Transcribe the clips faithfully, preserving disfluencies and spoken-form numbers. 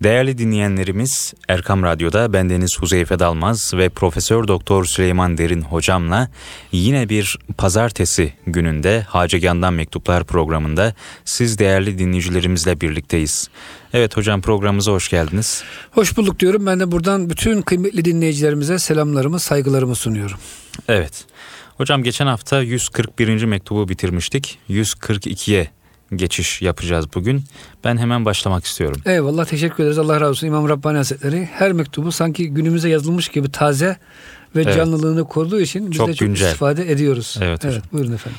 Değerli dinleyenlerimiz, Erkam Radyo'da bendeniz Huzeyfe Dalmaz ve Profesör Doktor Süleyman Derin hocamla yine bir pazartesi gününde Hacegan'dan Mektuplar programında siz değerli dinleyicilerimizle birlikteyiz. Evet hocam, programımıza hoş geldiniz. Hoş bulduk diyorum. Ben de buradan bütün kıymetli dinleyicilerimize selamlarımı, saygılarımı sunuyorum. Evet. Hocam geçen hafta yüz kırk birinci mektubu bitirmiştik. yüz kırk ikiye geçiş yapacağız bugün. Ben hemen başlamak istiyorum. Eyvallah, teşekkür ederiz. Allah razı olsun. İmam Rabbani Hazretleri her mektubu sanki günümüze yazılmış gibi taze ve evet. canlılığını koruduğu için biz çok de çok güncel. istifade ediyoruz. Evet, evet buyurun efendim.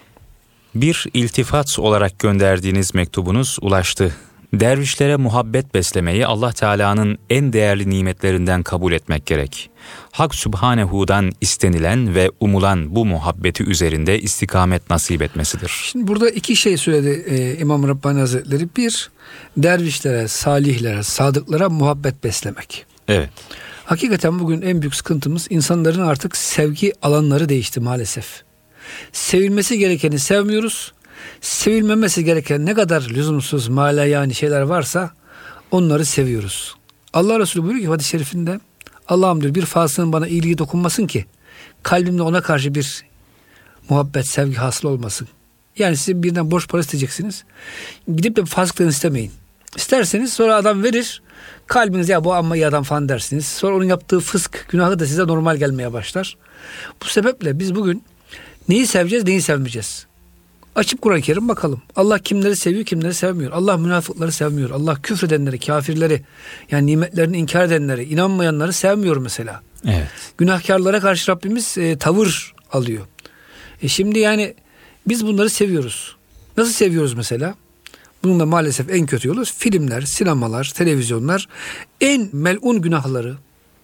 Bir iltifat olarak gönderdiğiniz mektubunuz ulaştı. Dervişlere muhabbet beslemeyi Allah Teala'nın en değerli nimetlerinden kabul etmek gerek. Hak Sübhanehu'dan istenilen ve umulan bu muhabbeti üzerinde istikamet nasip etmesidir. Şimdi burada iki şey söyledi e, İmam Rabbani Hazretleri. Bir, dervişlere, salihlere, sadıklara muhabbet beslemek. Evet. Hakikaten bugün en büyük sıkıntımız insanların artık sevgi alanları değişti maalesef. Sevilmesi gerekeni sevmiyoruz. Sevilmemesi gereken ne kadar lüzumsuz, malayani şeyler varsa onları seviyoruz. Allah Resulü buyuruyor ki hadis-i şerifinde, Allah'ım diyor, bir fasığın bana iyiliği dokunmasın ki kalbimde ona karşı bir muhabbet, sevgi hasıl olmasın. Yani siz birden borç para isteyeceksiniz. Gidip de fasıktan istemeyin. İsterseniz sonra adam verir. Kalbiniz ya bu amma iyi adam falan dersiniz. Sonra onun yaptığı fısk, günahı da size normal gelmeye başlar. Bu sebeple biz bugün neyi seveceğiz, neyi sevmeyeceğiz? Açıp Kur'an-ı Kerim bakalım. Allah kimleri seviyor, kimleri sevmiyor. Allah münafıkları sevmiyor. Allah küfredenleri, kafirleri, yani nimetlerini inkar edenleri, inanmayanları sevmiyor mesela. Evet. Günahkarlara karşı Rabbimiz e, tavır alıyor. E şimdi yani biz bunları seviyoruz. Nasıl seviyoruz mesela? Bunun da maalesef en kötü yolu filmler, sinemalar, televizyonlar. En melun günahları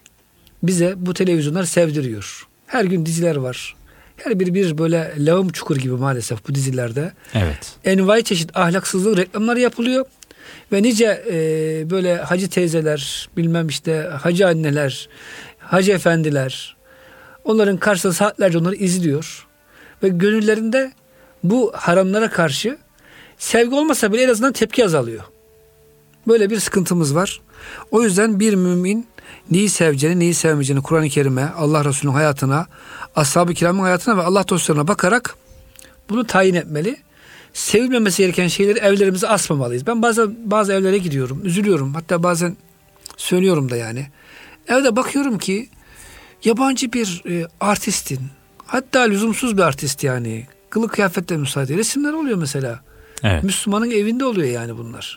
bize bu televizyonlar sevdiriyor. Her gün diziler var. Her biri bir böyle lağım çukur gibi maalesef bu dizilerde. Evet. Envai çeşit ahlaksızlık reklamları yapılıyor. Ve nice e, böyle hacı teyzeler, bilmem işte hacı anneler, hacı efendiler, onların karşısında saatlerce onları izliyor. Ve gönüllerinde bu haramlara karşı sevgi olmasa bile en azından tepki azalıyor. Böyle bir sıkıntımız var. O yüzden bir mümin neyi seveceğini, neyi sevmeyeceğini Kur'an-ı Kerim'e, Allah Resulü'nün hayatına, ashab-ı kiramın hayatına ve Allah dostlarına bakarak bunu tayin etmeli. Sevilmemesi gereken şeyleri evlerimize asmamalıyız. Ben bazen bazı evlere gidiyorum, üzülüyorum. Hatta bazen söylüyorum da yani. Evde bakıyorum ki yabancı bir e, artistin, hatta lüzumsuz bir artist yani, kılık kıyafetle müsaade resimler oluyor mesela. Evet. Müslümanın evinde oluyor yani bunlar.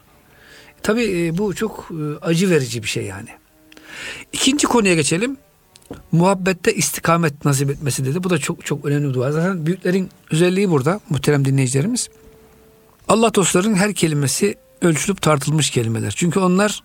Tabii e, bu çok e, acı verici bir şey yani. İkinci konuya geçelim. Muhabbette istikamet nasip etmesi dedi. Bu da çok çok önemli bir dua. Zaten büyüklerin özelliği burada muhterem dinleyicilerimiz. Allah dostlarının her kelimesi ölçülüp tartılmış kelimeler. Çünkü onlar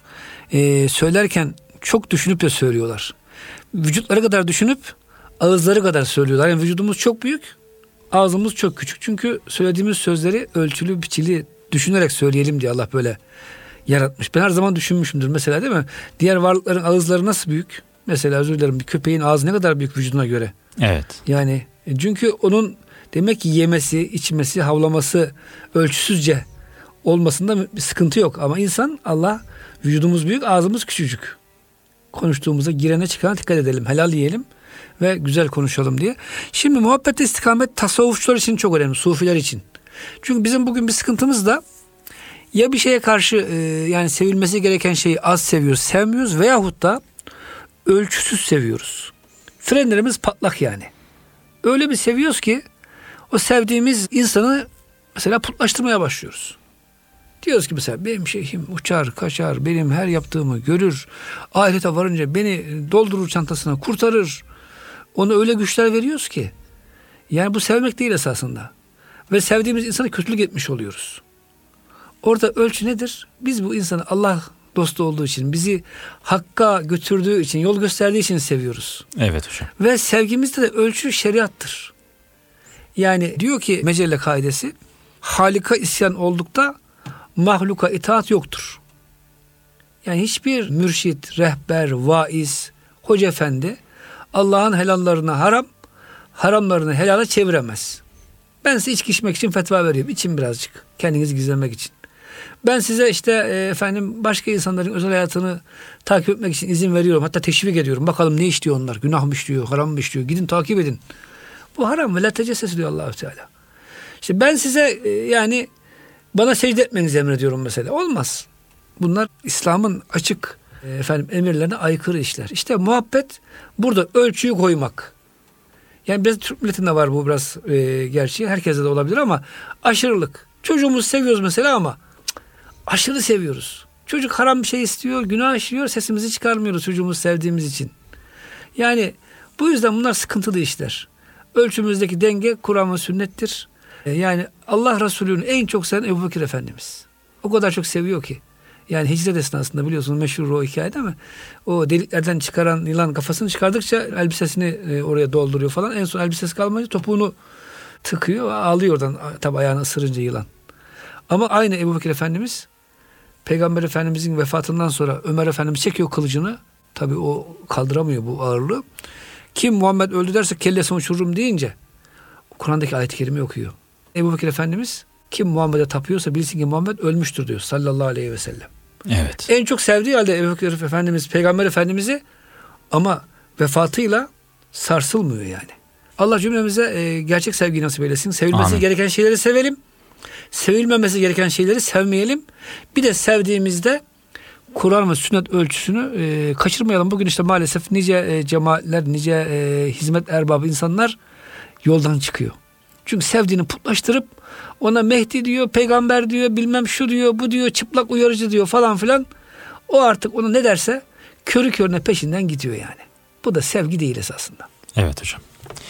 e, söylerken çok düşünüp de söylüyorlar. Vücutları kadar düşünüp ağızları kadar söylüyorlar. Yani vücudumuz çok büyük, ağzımız çok küçük. Çünkü söylediğimiz sözleri ölçülü, biçili düşünerek söyleyelim diye Allah böyle yaratmış. Ben her zaman düşünmüşümdür mesela, değil mi? Diğer varlıkların ağızları nasıl büyük? Mesela özür dilerim, bir köpeğin ağzı ne kadar büyük vücuduna göre? Evet. Yani çünkü onun demek ki yemesi, içmesi, havlaması ölçüsüzce olmasında bir sıkıntı yok. Ama insan, Allah, vücudumuz büyük, ağzımız küçücük. Konuştuğumuzda girene çıkana dikkat edelim, helal yiyelim ve güzel konuşalım diye. Şimdi muhabbette istikamet tasavvufçular için çok önemli, sufiler için. Çünkü bizim bugün bir sıkıntımız da ya bir şeye karşı e, yani sevilmesi gereken şeyi az seviyoruz, sevmiyoruz veyahut da ölçüsüz seviyoruz. Frenlerimiz patlak yani. Öyle bir seviyoruz ki o sevdiğimiz insanı mesela putlaştırmaya başlıyoruz. Diyoruz ki mesela benim şeyhim uçar, kaçar, benim her yaptığımı görür. Ahirete varınca beni doldurur çantasına, kurtarır. Ona öyle güçler veriyoruz ki. Yani bu sevmek değil esasında. Ve sevdiğimiz insana kötülük etmiş oluyoruz. Orada ölçü nedir? Biz bu insanı Allah dostu olduğu için, bizi hakka götürdüğü için, yol gösterdiği için seviyoruz. Evet hocam. Ve sevgimizde de ölçü şeriattır. Yani diyor ki Mecelle kaidesi, Halika isyan oldukta mahluka itaat yoktur. Yani hiçbir mürşit, rehber, vaiz, hoca efendi Allah'ın helallarına haram, haramlarını helala çeviremez. Ben size içki içmek için fetva veriyorum. İçin birazcık. Kendinizi gizlemek için. Ben size işte e, efendim başka insanların özel hayatını takip etmek için izin veriyorum. Hatta teşvik ediyorum. Bakalım ne işliyor onlar? Günah mı işliyor? Haram mı işliyor? Gidin takip edin. Bu haram ve la tecesses diyor Allah-u Teala. İşte ben size e, yani bana secde etmenizi emrediyorum mesela. Olmaz. Bunlar İslam'ın açık e, efendim emirlerine aykırı işler. İşte muhabbet burada ölçüyü koymak. Yani biraz Türk milletinde var bu biraz e, gerçi. Herkese de olabilir ama aşırılık. Çocuğumuzu seviyoruz mesela ama cık, aşırı seviyoruz. Çocuk haram bir şey istiyor, günah işliyor, sesimizi çıkarmıyoruz çocuğumuzu sevdiğimiz için. Yani bu yüzden bunlar sıkıntılı işler. Ölçümüzdeki denge Kur'an ve sünnettir. E, yani Allah Resulü'nü en çok seven Ebu Bekir Efendimiz. O kadar çok seviyor ki. Yani hicret esnasında biliyorsunuz meşhur o hikaye değil mi? O deliklerden çıkaran yılan kafasını çıkardıkça elbisesini e, oraya dolduruyor falan. En son elbisesi kalmayınca topuğunu tıkıyor, ağlıyor oradan tabi ayağını ısırınca yılan. Ama aynı Ebu Bekir Efendimiz Peygamber Efendimizin vefatından sonra Ömer Efendimiz çekiyor kılıcını. Tabi o kaldıramıyor bu ağırlığı. Kim Muhammed öldü derse kellesini uçururum deyince Kur'an'daki ayet-i kerime okuyor. Ebu Bekir Efendimiz kim Muhammed'e tapıyorsa bilsin ki Muhammed ölmüştür diyor sallallahu aleyhi ve sellem. Evet. En çok sevdiği halde Ebu Bekir Efendimiz Peygamber Efendimiz'i ama vefatıyla sarsılmıyor yani. Allah cümlemize e, gerçek sevgi nasip eylesin. Sevilmesi Amin. Gereken şeyleri sevelim. Sevilmemesi gereken şeyleri sevmeyelim. Bir de sevdiğimizde Kur'an ve sünnet ölçüsünü e, kaçırmayalım. Bugün işte maalesef nice e, cemaatler, nice e, hizmet erbabı insanlar yoldan çıkıyor. Çünkü sevdiğini putlaştırıp ona Mehdi diyor, peygamber diyor, bilmem şu diyor, bu diyor, çıplak uyarıcı diyor falan filan. O artık ona ne derse körü körüne peşinden gidiyor yani. Bu da sevgi değil esasında. Evet hocam.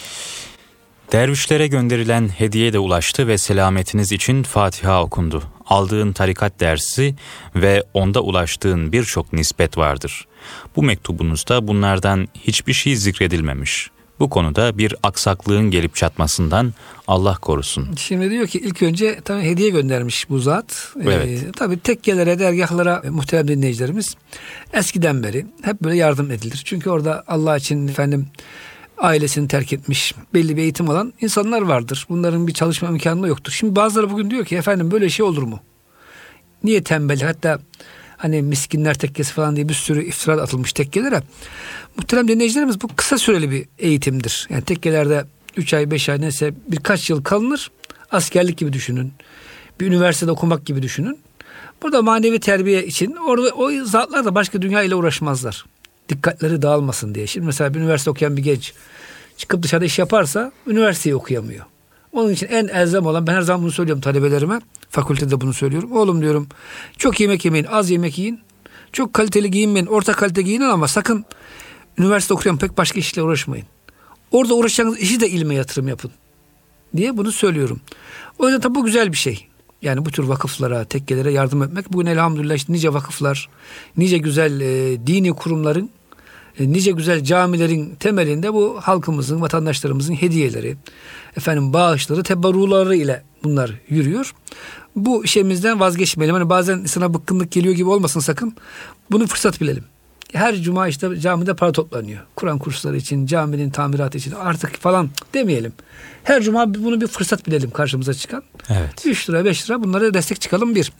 Dervişlere gönderilen hediye de ulaştı ve selametiniz için Fatiha okundu. Aldığın tarikat dersi ve onda ulaştığın birçok nispet vardır. Bu mektubunuzda bunlardan hiçbir şey zikredilmemiş. Bu konuda bir aksaklığın gelip çatmasından Allah korusun. Şimdi diyor ki ilk önce tabii hediye göndermiş bu zat. Evet. Ee, tabii tekkelere, dergahlara muhterem dinleyicilerimiz eskiden beri hep böyle yardım edilir. Çünkü orada Allah için efendim ailesini terk etmiş, belli bir eğitim alan insanlar vardır. Bunların bir çalışma imkanı yoktur. Şimdi bazıları bugün diyor ki efendim böyle şey olur mu? Niye tembel? Hatta hani miskinler tekkesi falan diye bir sürü iftira atılmış tekkelere. Muhterem dinleyicilerimiz bu kısa süreli bir eğitimdir. Yani tekkelerde üç ay beş ay neyse birkaç yıl kalınır. Askerlik gibi düşünün. Bir üniversitede okumak gibi düşünün. Burada manevi terbiye için orada o zatlar da başka dünya ile uğraşmazlar. Dikkatleri dağılmasın diye. Şimdi mesela bir üniversite okuyan bir genç çıkıp dışarıda iş yaparsa üniversiteyi okuyamıyor. Onun için en elzem olan, ben her zaman bunu söylüyorum talebelerime, fakültede bunu söylüyorum. Oğlum diyorum, çok yemek yemeyin, az yemek yiyin. Çok kaliteli giyinmeyin, orta kalite giyinin ama sakın üniversite okuyan pek başka işle uğraşmayın. Orada uğraşacağınız işi de ilme yatırım yapın diye bunu söylüyorum. O yüzden tabi bu güzel bir şey. Yani bu tür vakıflara, tekkelere yardım etmek. Bugün elhamdülillah işte nice vakıflar, nice güzel e, dini kurumların, e, nice güzel camilerin temelinde bu halkımızın, vatandaşlarımızın hediyeleri, efendim bağışları, teberruları ile bunlar yürüyor. Bu işimizden vazgeçmeyelim. Hani bazen sana bıkkınlık geliyor gibi olmasın sakın. Bunu fırsat bilelim. Her cuma işte camide para toplanıyor. Kur'an kursları için, caminin tamiratı için artık falan demeyelim. Her cuma bunu bir fırsat bilelim karşımıza çıkan. Evet. üç lira beş lira bunlara destek çıkalım bir.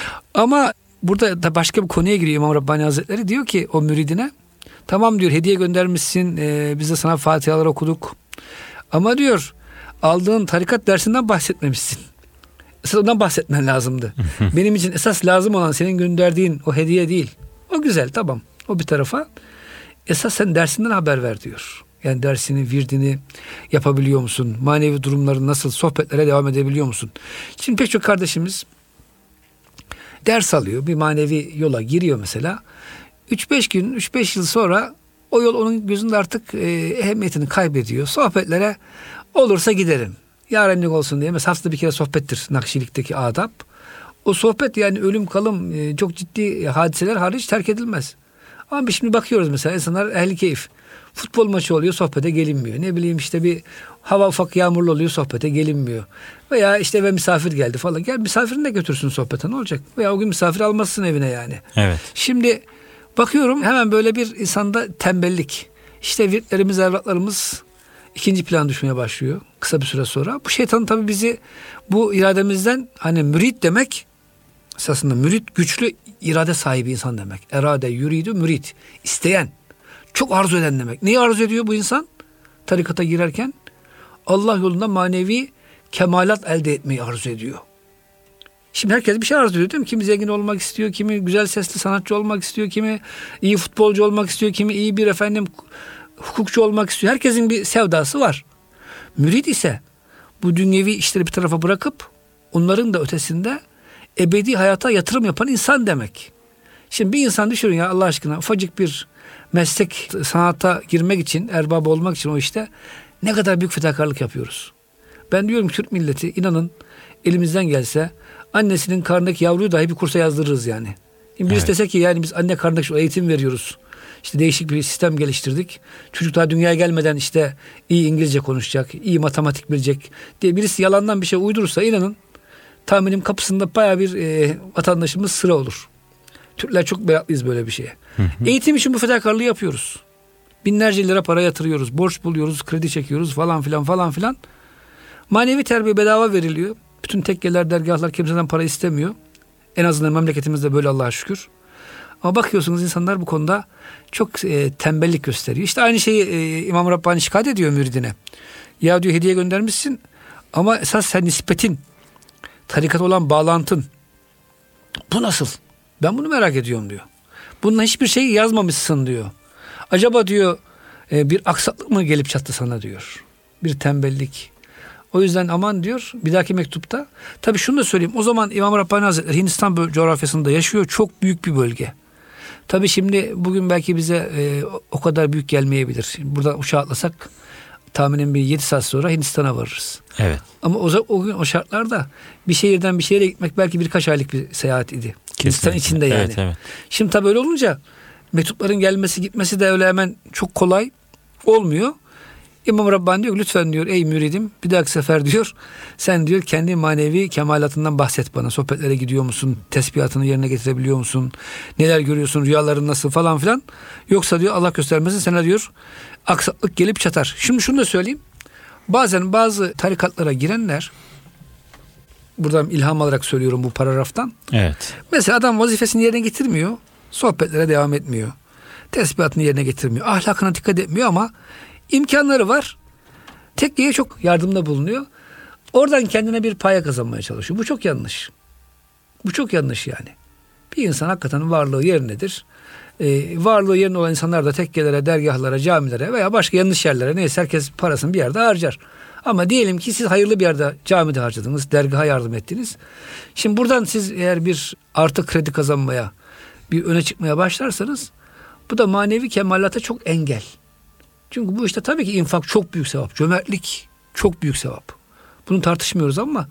Ama burada da başka bir konuya giriyor İmam Rabbani Hazretleri. Diyor ki o müridine, tamam diyor hediye göndermişsin, e, biz de sana Fatihalar okuduk. Ama diyor aldığın tarikat dersinden bahsetmemişsin. Esas ondan bahsetmen lazımdı. Benim için esas lazım olan senin gönderdiğin o hediye değil. O güzel, tamam. O bir tarafa. Esas sen dersinden haber ver diyor. Yani dersini, virdini yapabiliyor musun? Manevi durumların nasıl? Sohbetlere devam edebiliyor musun? Şimdi pek çok kardeşimiz ders alıyor. Bir manevi yola giriyor mesela. üç beş gün, üç beş yıl sonra o yol onun gözünde artık e, ehemmiyetini kaybediyor. Sohbetlere olursa giderim. Yarenlik olsun diye. Mesela haftada bir kere sohbettir Nakşilik'teki adab. O sohbet yani ölüm kalım e, çok ciddi hadiseler hariç terk edilmez. Ama biz şimdi bakıyoruz mesela insanlar ehli keyif. Futbol maçı oluyor, sohbete gelinmiyor. Ne bileyim işte bir hava ufak yağmurlu oluyor, sohbete gelinmiyor. Veya işte ve misafir geldi falan. Gel misafirini de götürsün sohbete, ne olacak? Veya o gün misafir almazsın evine yani. Evet. Şimdi bakıyorum hemen böyle bir insanda tembellik. İşte virtlerimiz, evlatlarımız ikinci plan düşmeye başlıyor kısa bir süre sonra. Bu şeytan tabii bizi bu irademizden, hani mürit demek, Esasında mürit güçlü irade sahibi insan demek. Erade, yuridu, mürit. İsteyen, çok arzu eden demek. Neyi arzu ediyor bu insan? Tarikata girerken Allah yolunda manevi kemalat elde etmeyi arzu ediyor. Şimdi herkes bir şey arzu ediyor değil mi? Kimi zengin olmak istiyor, kimi güzel sesli sanatçı olmak istiyor, kimi iyi futbolcu olmak istiyor, kimi iyi bir efendim hukukçu olmak istiyor. Herkesin bir sevdası var. Mürit ise bu dünyevi işleri bir tarafa bırakıp onların da ötesinde ebedi hayata yatırım yapan insan demek. Şimdi bir insan düşünün ya Allah aşkına, ufacık bir meslek, sanata girmek için, erbab olmak için o işte ne kadar büyük fedakarlık yapıyoruz. Ben diyorum Türk milleti, inanın elimizden gelse annesinin karnındaki yavruyu dahi bir kursa yazdırırız yani. Şimdi birisi evet. dese ki yani biz anne karnındaki şu eğitim veriyoruz. İşte değişik bir sistem geliştirdik. Çocuk daha dünyaya gelmeden işte iyi İngilizce konuşacak, iyi matematik bilecek diye birisi yalandan bir şey uydurursa inanın tahminim kapısında bayağı bir e, vatandaşımız sıra olur. Türkler çok meraklıyız böyle bir şeye. Hı hı. Eğitim için bu fedakarlığı yapıyoruz. Binlerce lira para yatırıyoruz. Borç buluyoruz, kredi çekiyoruz falan filan falan filan. Manevi terbiye bedava veriliyor. Bütün tekkeler, dergahlar kimseden para istemiyor. En azından memleketimizde böyle Allah'a şükür. Ama bakıyorsunuz insanlar bu konuda çok e, tembellik gösteriyor. İşte aynı şeyi e, İmam Rabbani şikayet ediyor müridine. Ya diyor hediye göndermişsin ama esas sen nispetin, tarikat olan bağlantın. Bu nasıl? Ben bunu merak ediyorum diyor. Bununla hiçbir şey yazmamışsın diyor. Acaba diyor e, bir aksaklık mı gelip çattı sana diyor. Bir tembellik. O yüzden aman diyor bir dahaki mektupta. Tabii şunu da söyleyeyim. O zaman İmam Rabbani Hazretleri Hindistan coğrafyasında yaşıyor. Çok büyük bir bölge. Tabii şimdi bugün belki bize e, o kadar büyük gelmeyebilir. Şimdi buradan uçağa atlasak tahminen bir yedi saat sonra Hindistan'a varırız. Evet. Ama o, o gün o şartlarda bir şehirden bir şehire gitmek belki birkaç aylık bir seyahat idi. Kesinlikle. Hindistan içinde yani. Evet, evet. Şimdi tabii öyle olunca mektupların gelmesi gitmesi de öyle hemen çok kolay olmuyor. İmam Rabbani diyor lütfen diyor ey müridim bir dahaki sefer diyor sen diyor kendi manevi kemalatından bahset bana. Sohbetlere gidiyor musun? Tesbihatını yerine getirebiliyor musun? Neler görüyorsun? Rüyaların nasıl falan filan. Yoksa diyor Allah göstermesin sana diyor aksaklık gelip çatar. Şimdi şunu da söyleyeyim. Bazen bazı tarikatlara girenler, buradan ilham alarak söylüyorum bu paragraftan. Evet. Mesela adam vazifesini yerine getirmiyor. Sohbetlere devam etmiyor. Tesbihatını yerine getirmiyor. Ahlakına dikkat etmiyor ama İmkanları var. Tekkeye çok yardımda bulunuyor. Oradan kendine bir paya kazanmaya çalışıyor. Bu çok yanlış. Bu çok yanlış yani. Bir insan hakikaten varlığı yerindedir. Ee, varlığı yerine olan insanlar da tekkelere, dergahlara, camilere veya başka yanlış yerlere neyse herkes parasını bir yerde harcar. Ama diyelim ki siz hayırlı bir yerde camide harcadınız, dergaha yardım ettiniz. Şimdi buradan siz eğer bir artı kredi kazanmaya, bir öne çıkmaya başlarsanız bu da manevi kemalata çok engel. Çünkü bu işte tabii ki infak çok büyük sevap. Cömertlik çok büyük sevap. Bunu tartışmıyoruz ama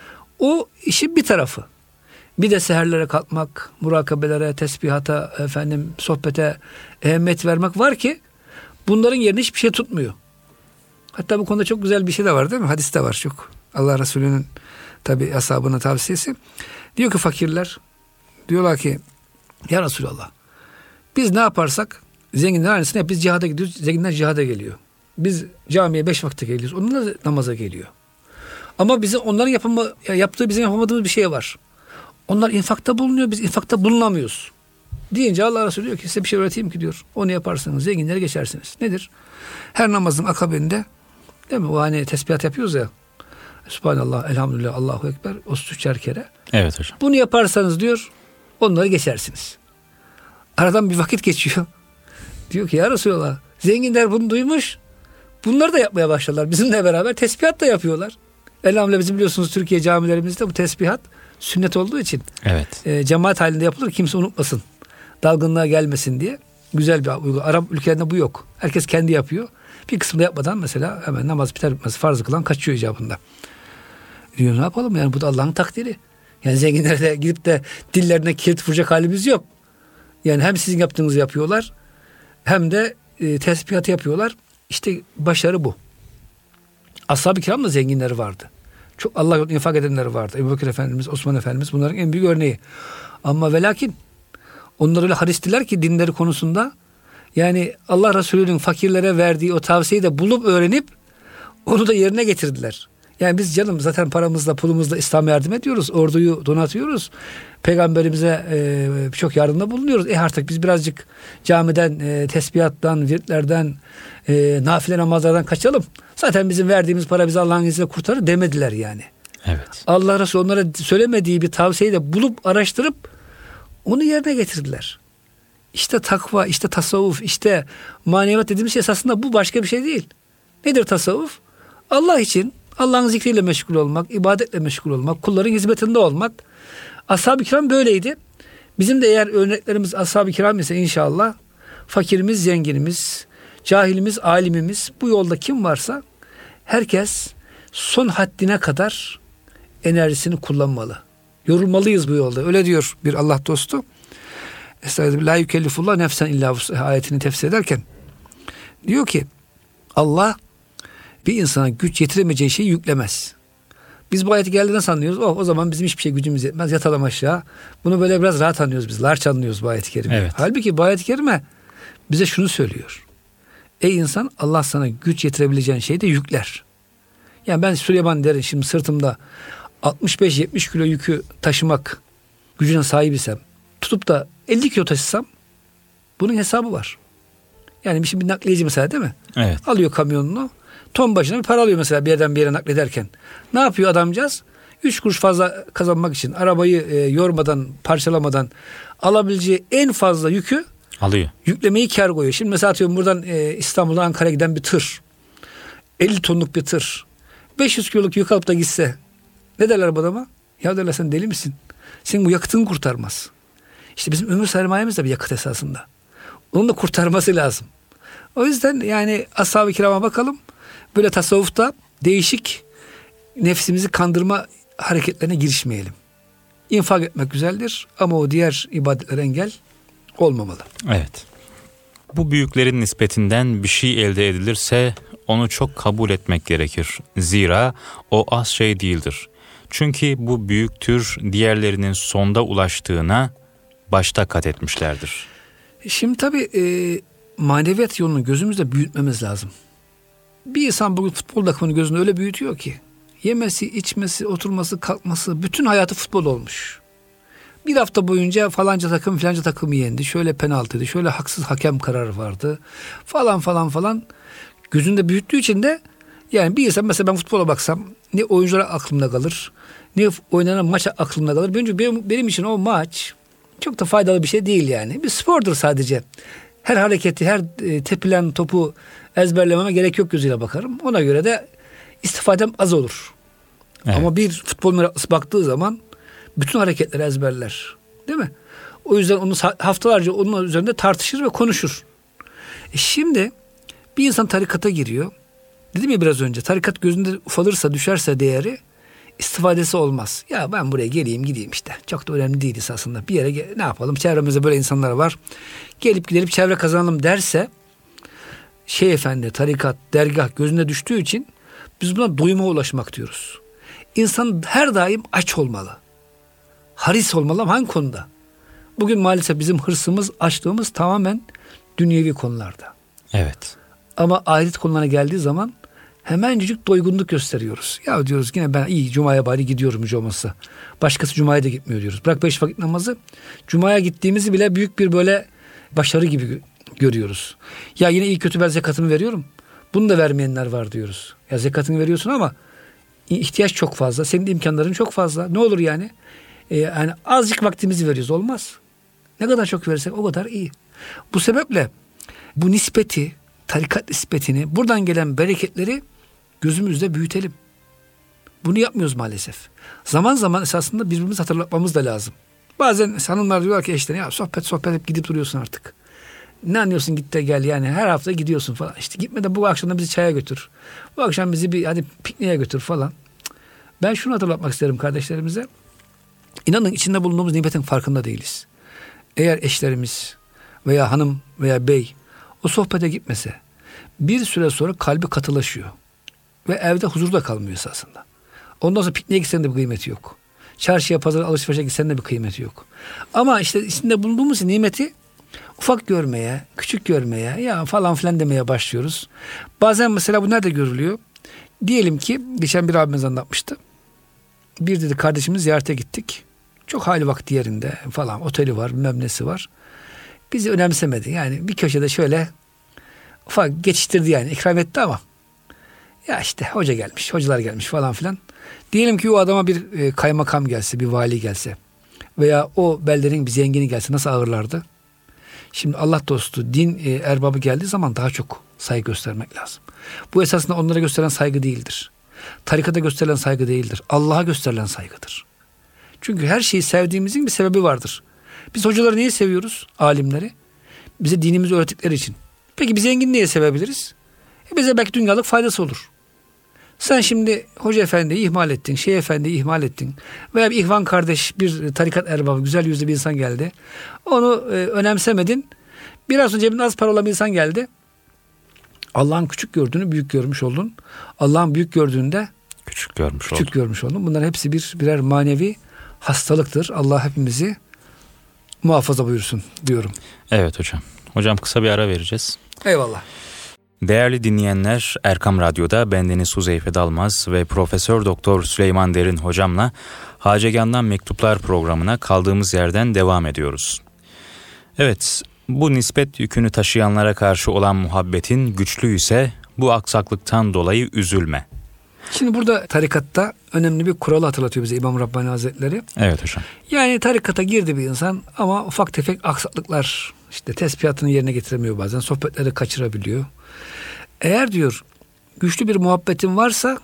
o işin bir tarafı. Bir de seherlere kalkmak, murakabelere, tesbihata, efendim sohbete ehemmiyet vermek var ki bunların yerine hiçbir şey tutmuyor. Hatta bu konuda çok güzel bir şey de var değil mi? Hadis de var çok. Allah Resulü'nün tabii ashabına tavsiyesi. Diyor ki fakirler diyorlar ki ya Resulallah biz ne yaparsak zenginler aynısını hep biz cihada gidiyoruz. Zenginler cihada geliyor. Biz camiye beş vakte geliyoruz. Onlar da namaza geliyor. Ama bizim onların yapama, yaptığı bizim yapamadığımız bir şey var. Onlar infakta bulunuyor. Biz infakta bulunamıyoruz. Deyince Allah Resulü diyor ki size bir şey öğreteyim ki diyor. Onu yaparsanız zenginlere geçersiniz. Nedir? Her namazın akabinde değil mi? O hani tesbihat yapıyoruz ya. Subhanallah, elhamdülillah, Allahu Ekber. otuz üçer kere. Evet hocam. Bunu yaparsanız diyor onları geçersiniz. Aradan bir vakit geçiyor. Diyor ki ya Resulallah zenginler bunu duymuş. Bunları da yapmaya başladılar. Bizimle beraber tesbihat da yapıyorlar. Elhamdülillah bizim biliyorsunuz Türkiye camilerimizde bu tesbihat sünnet olduğu için evet. e, cemaat halinde yapılır. Kimse unutmasın. Dalgınlığa gelmesin diye. Güzel bir uygu. Arap ülkelerinde bu yok. Herkes kendi yapıyor. Bir kısmı da yapmadan mesela hemen namaz biter bitmez farzı kılan kaçıyor icabında. Diyor ne yapalım yani bu da Allah'ın takdiri. Yani zenginlere de gidip de dillerine kilit vuracak halimiz yok. Yani hem sizin yaptığınızı yapıyorlar hem de e, tesbihatı yapıyorlar. İşte başarı bu. Ashab-ı kiram da zenginleri vardı. Çok Allah yolunda infak edenleri vardı. Ebu Bekir Efendimiz, Osman Efendimiz bunların en büyük örneği. Ama ve lakin onlar öyle haristiler ki dinleri konusunda yani Allah Resulü'nün fakirlere verdiği o tavsiyeyi de bulup öğrenip onu da yerine getirdiler. Yani biz canım zaten paramızla pulumuzla İslam'a yardım ediyoruz. Orduyu donatıyoruz. Peygamberimize e, çok yardımda bulunuyoruz. E artık biz birazcık camiden, e, tesbihattan, virtlerden, e, nafile namazlardan kaçalım. Zaten bizim verdiğimiz para bizi Allah'ın izniyle kurtarır demediler yani. Evet. Allah Resulü onlara söylemediği bir tavsiyeyi de bulup araştırıp onu yerine getirdiler. İşte takva, işte tasavvuf, işte maneviyat dediğimiz şey esasında bu, başka bir şey değil. Nedir tasavvuf? Allah için, Allah'ın zikriyle meşgul olmak, ibadetle meşgul olmak, kulların hizmetinde olmak. Ashab-ı kiram böyleydi. Bizim de eğer örneklerimiz ashab-ı kiram ise inşallah fakirimiz, zenginimiz, cahilimiz, alimimiz, bu yolda kim varsa herkes son haddine kadar enerjisini kullanmalı. Yorulmalıyız bu yolda. Öyle diyor bir Allah dostu. Estağfirullah. La yükellifullah nefsen illa vus'aha ayetini tefsir ederken diyor ki Allah bir insana güç yetiremeyeceği şeyi yüklemez. Biz bu ayeti geldiğinde sanıyoruz. Oh, o zaman bizim hiçbir şey gücümüz yetmez. Yatalım aşağı. Bunu böyle biraz rahat anlıyoruz biz. Larç anlıyoruz bu ayet-i kerime. Evet. Halbuki bu ayet-i kerime bize şunu söylüyor. Ey insan, Allah sana güç yetirebileceğin şeyi de yükler. Yani ben Süleyman derim şimdi sırtımda altmış beş yetmiş kilo yükü taşımak gücüne sahip isem, tutup da elli kilo taşısam bunun hesabı var. Yani şimdi bir nakliyeci mesela, değil mi? Evet. Alıyor kamyonunu. Ton başına bir para alıyor mesela bir yerden bir yere naklederken. Ne yapıyor adamcağız? Üç kuruş fazla kazanmak için arabayı e, yormadan, parçalamadan alabileceği en fazla yükü alıyor. Yüklemeyi kâr koyuyor. Şimdi mesela atıyorum buradan e, İstanbul'dan Ankara'ya giden bir tır. elli tonluk bir tır. beş yüz kiloluk yük alıp da gitse ne derler bu adama? Ya derler, sen deli misin? Senin bu yakıtını kurtarmaz. İşte bizim ömür sermayemiz de bir yakıt esasında. Onu da kurtarması lazım. O yüzden yani ashab-ı kirama bakalım. Böyle tasavvufta değişik nefsimizi kandırma hareketlerine girişmeyelim. İnfak etmek güzeldir ama o diğer ibadetlere engel olmamalı. Evet. Bu büyüklerin nispetinden bir şey elde edilirse onu çok kabul etmek gerekir. Zira o az şey değildir. Çünkü bu büyüktür diğerlerinin sonda ulaştığına başta kat etmişlerdir. Şimdi tabii e, maneviyat yolunu gözümüzde büyütmemiz lazım. Bir insan bugün futbol takımını gözünde öyle büyütüyor ki yemesi, içmesi, oturması, kalkması bütün hayatı futbol olmuş. Bir hafta boyunca falanca takım filanca takımı yendi. Şöyle penaltıydı, şöyle haksız hakem kararı vardı falan falan falan. Gözünde büyüttüğü için de yani bir insan mesela ben futbola baksam ne oyuncular aklımda kalır, ne oynanan maç aklımda kalır. Benim, benim, benim için o maç çok da faydalı bir şey değil yani. Bir spordur sadece. Her hareketi, her e, tepilen topu ezberlememe gerek yok gözüyle bakarım. Ona göre de istifadem az olur. Evet. Ama bir futbol meraklısı baktığı zaman bütün hareketleri ezberler. Değil mi? O yüzden onu haftalarca onun üzerinde tartışır ve konuşur. E şimdi bir insan tarikata giriyor. Dedim ya biraz önce, tarikat gözünde ufalırsa, düşerse değeri, istifadesi olmaz. Ya ben buraya geleyim gideyim işte. Çok da önemli değil aslında. Bir yere ne yapalım? Çevremizde böyle insanlar var. Gelip gidelim çevre kazanalım derse, şey efendi, tarikat, dergah gözünde düştüğü için biz buna doyuma ulaşmak diyoruz. İnsan her daim aç olmalı. Haris olmalı ama hangi konuda? Bugün maalesef bizim hırsımız, açlığımız tamamen dünyevi konularda. Evet. Ama ahiret konularına geldiği zaman hemencik doygunluk gösteriyoruz. Ya diyoruz yine ben iyi Cuma'ya bari gidiyorum hiç olmazsa. Başkası Cuma'ya da gitmiyor diyoruz. Bırak beş vakit namazı, Cuma'ya gittiğimizi bile büyük bir böyle başarı gibi görüyoruz. Ya yine iyi kötü ben zekatımı veriyorum. Bunu da vermeyenler var diyoruz. Ya zekatını veriyorsun ama ihtiyaç çok fazla. Senin imkanların çok fazla. Ne olur yani? Ee, yani azıcık vaktimizi veriyoruz. Olmaz. Ne kadar çok verirsek o kadar iyi. Bu sebeple bu nispeti, tarikat nispetini, buradan gelen bereketleri gözümüzde büyütelim. Bunu yapmıyoruz maalesef. Zaman zaman esasında birbirimizi hatırlatmamız da lazım. Bazen hanımlar diyorlar ki eşlerine ya sohbet sohbet hep gidip duruyorsun artık. Ne anlıyorsun git de gel yani her hafta gidiyorsun falan. İşte gitme de bu akşam da bizi çaya götür. Bu akşam bizi bir hadi pikniğe götür falan. Ben şunu hatırlatmak isterim kardeşlerimize. İnanın içinde bulunduğumuz nimetin farkında değiliz. Eğer eşlerimiz veya hanım veya bey o sohbete gitmese bir süre sonra kalbi katılaşıyor. Ve evde huzurda kalmıyor esasında. Ondan sonra pikniğe gitsen de bir kıymeti yok. Çarşıya, pazara, alışverişe gitsen de bir kıymeti yok. Ama işte içinde bulunduğumuz nimeti ufak görmeye, küçük görmeye ya falan filan demeye başlıyoruz. Bazen mesela bu nerede görülüyor? Diyelim ki geçen bir abimiz anlatmıştı. Bir dedi kardeşimiz ziyarete gittik. Çok hali vakti yerinde falan. Oteli var, bilmem nesi var. Bizi önemsemedi. Yani bir köşede şöyle ufak geçiştirdi yani. İkram etti ama ya işte hoca gelmiş, hocalar gelmiş falan filan. Diyelim ki o adama bir e, kaymakam gelse, bir vali gelse veya o beldenin bir zengini gelse nasıl ağırlardı? Şimdi Allah dostu, din e, erbabı geldiği zaman daha çok saygı göstermek lazım. Bu esasında onlara gösterilen saygı değildir. Tarikata gösterilen saygı değildir. Allah'a gösterilen saygıdır. Çünkü her şeyi sevdiğimizin bir sebebi vardır. Biz hocaları niye seviyoruz? Alimleri. Bize dinimizi öğrettikleri için. Peki bir zengin niye sevebiliriz? E bize belki dünyalık faydası olur. Sen şimdi hoca efendiyi ihmal ettin, şeyh efendiyi ihmal ettin veya bir ihvan kardeş, bir tarikat erbabı, güzel yüzlü bir insan geldi. Onu e, önemsemedin. Biraz sonra cebinde az para olan bir insan geldi. Allah'ın küçük gördüğünü büyük görmüş oldun. Allah'ın büyük gördüğünde küçük görmüş küçük oldun. görmüş oldun. Bunların hepsi bir birer manevi hastalıktır. Allah hepimizi muhafaza buyursun diyorum. Evet hocam. Hocam kısa bir ara vereceğiz. Eyvallah. Değerli dinleyenler, Erkam Radyo'da bendeniz Huzeyfe Dalmaz ve Profesör Doktor Süleyman Derin hocamla Hacegan'dan Mektuplar programına kaldığımız yerden devam ediyoruz. Evet, bu nispet yükünü taşıyanlara karşı olan muhabbetin güçlü ise bu aksaklıktan dolayı üzülme. Şimdi burada tarikatta önemli bir kuralı hatırlatıyor bize İmam Rabbani Hazretleri. Evet hocam. Yani tarikata girdi bir insan ama ufak tefek aksaklıklar, işte tesbihatını yerine getiremiyor bazen, sohbetleri kaçırabiliyor. Eğer diyor güçlü bir muhabbetin varsa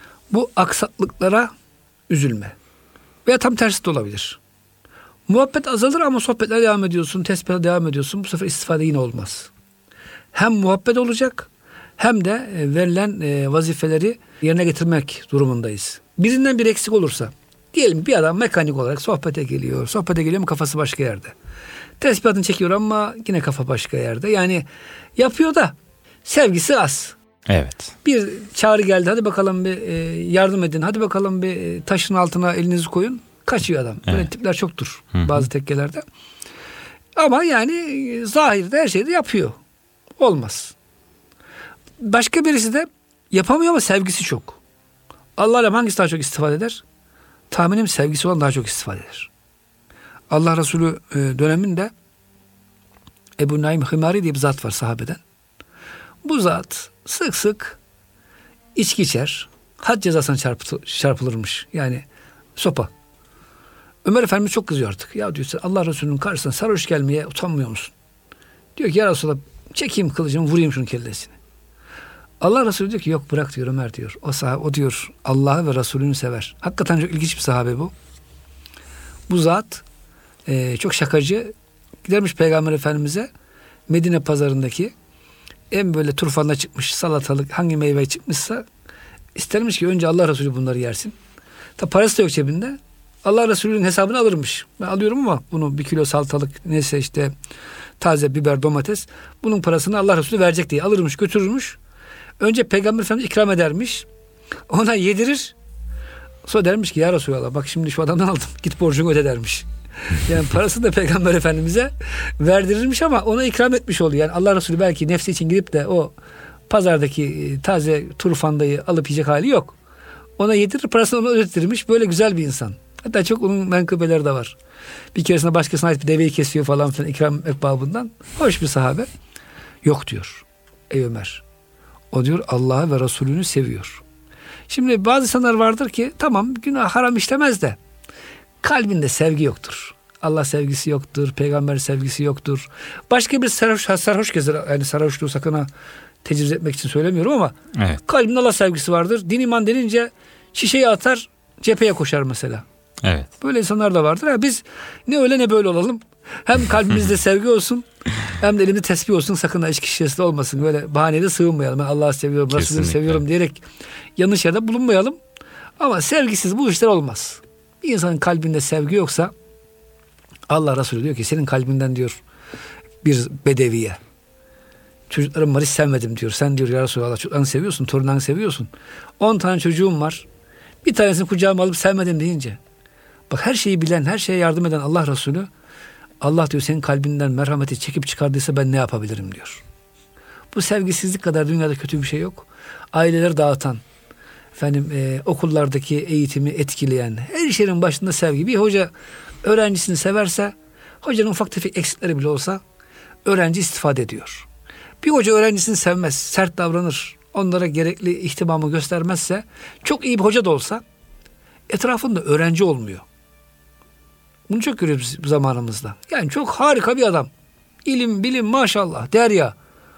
bu aksaklıklara üzülme. Veya tam tersi de olabilir. Muhabbet azalır ama sohbetlere devam ediyorsun, tesbihata devam ediyorsun. Bu sefer istifade yine olmaz. Hem muhabbet olacak hem de verilen vazifeleri yerine getirmek durumundayız. Birinden bir eksik olursa, diyelim bir adam mekanik olarak sohbete geliyor. Sohbete geliyor ama kafası başka yerde. Tesbihatını çekiyor ama yine kafa başka yerde. Yani yapıyor da sevgisi az. Evet. Bir çağrı geldi, hadi bakalım bir e, yardım edin, hadi bakalım bir e, taşın altına elinizi koyun. Kaçıyor adam. Böyle evet. Tipler çoktur Hı-hı. bazı tekkelerde. Ama yani e, zahirde her şeyi de yapıyor. Olmaz. Başka birisi de yapamıyor ama sevgisi çok. Allah alem hangisi daha çok istifade eder? Tahminim sevgisi olan daha çok istifade eder. Allah Resulü e, döneminde Ebu Naim Himari diye bir zat var sahabeden. Bu zat sık sık içki içer, had cezasına çarpı, çarpılırmış. Yani sopa. Ömer Efendimiz çok kızıyor artık. Ya diyor, sen Allah Resulü'nün karşısına sarhoş gelmeye utanmıyor musun? Diyor ki ya Resulallah, çekeyim kılıcımı, vurayım şunun kellesini. Allah Resulü diyor ki yok bırak diyor Ömer diyor. O, sahabe, o diyor Allah'ı ve Resulünü sever. Hakikaten çok ilginç bir sahabe bu. Bu zat e, çok şakacı. Gidermiş Peygamber Efendimiz'e Medine pazarındaki en böyle turfanda çıkmış salatalık hangi meyve çıkmışsa istermiş ki önce Allah Resulü bunları yersin. Tabi parası da yok cebinde. Allah Resulü'nün hesabını alırmış. Ben alıyorum ama bunu bir kilo salatalık neyse işte taze biber domates bunun parasını Allah Resulü verecek diye alırmış götürürmüş. Önce Peygamber Efendimiz ikram edermiş. Ona yedirir. Sonra dermiş ki ya Resulallah bak şimdi şu adamdan aldım. Git borcunu öde dermiş. Yani parası da Peygamber Efendimiz'e verdirilmiş ama ona ikram etmiş oluyor. Yani Allah Resulü belki nefsi için gidip de o pazardaki taze turfandayı alıp yiyecek hali yok. Ona yedirir, parasını ona ödettirmiş. Böyle güzel bir insan. Hatta çok onun menkıbeleri de var. Bir keresinde başkasına ait bir deveyi kesiyor falan filan ikram etmek babından. Hoş bir sahabe. Yok diyor. Ey Ömer. O diyor Allah'ı ve Resulünü seviyor. Şimdi bazı insanlar vardır ki tamam günah haram işlemez de kalbinde sevgi yoktur. Allah sevgisi yoktur. Peygamber sevgisi yoktur. Başka bir sarhoş, sarhoş gezer. Yani sarhoşluğu sakın ha tecrübe etmek için söylemiyorum ama evet. Kalbinde Allah sevgisi vardır. Din iman denince şişeyi atar cepheye koşar mesela. Evet. Böyle insanlar da vardır. Ha, biz ne öyle ne böyle olalım. Hem kalbimizde sevgi olsun hem de elimde tesbih olsun. Sakın da içki şişesi olmasın. Böyle bahanede sığınmayalım. Ben Allah'ı seviyorum, Resulü'nü seviyorum diyerek yanlış yerde bulunmayalım. Ama sevgisiz bu işler olmaz. Bir insanın kalbinde sevgi yoksa Allah Resulü diyor ki senin kalbinden diyor bir bedeviye çocuklarım var hiç sevmedim diyor. Sen diyor ya Resulallah çocuklarını seviyorsun, torunlarını seviyorsun. On tane çocuğum var. Bir tanesini kucağıma alıp sevmedim deyince bak her şeyi bilen, her şeye yardım eden Allah Resulü Allah diyor senin kalbinden merhameti çekip çıkardıysa ben ne yapabilirim diyor. Bu sevgisizlik kadar dünyada kötü bir şey yok. Aileleri dağıtan, efendim e, okullardaki eğitimi etkileyen, her şeyin başında sevgi. Bir hoca öğrencisini severse, hocanın ufak tefek eksikleri bile olsa öğrenci istifade ediyor. Bir hoca öğrencisini sevmez, sert davranır, onlara gerekli ihtimamı göstermezse, çok iyi bir hoca da olsa etrafında öğrenci olmuyor. Bunu çok görüyoruz zamanımızda. Yani çok harika bir adam. İlim, bilim maşallah derya.